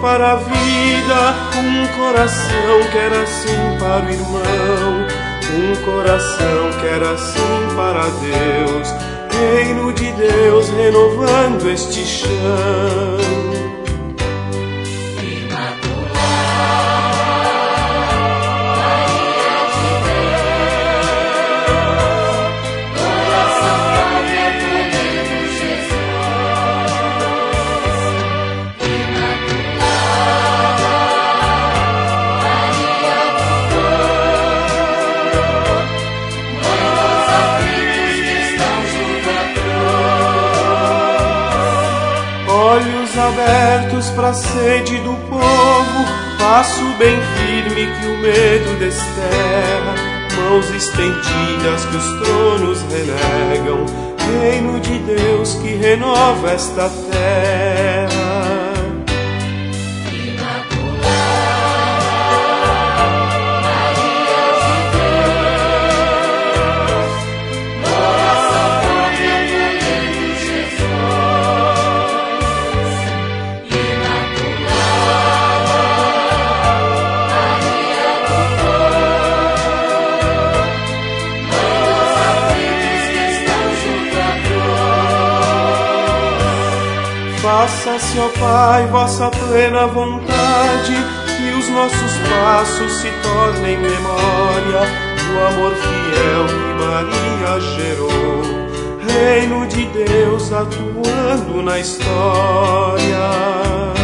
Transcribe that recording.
para a vida, um coração que era assim para o irmão, um coração que era assim para Deus, reino de Deus renovando este chão. Olhos abertos para a sede do povo, passo bem firme que o medo desterra, mãos estendidas que os tronos renegam, reino de Deus que renova esta terra. Faça-se, ó Pai, vossa plena vontade, que os nossos passos se tornem memória do amor fiel que Maria gerou, reino de Deus atuando na história.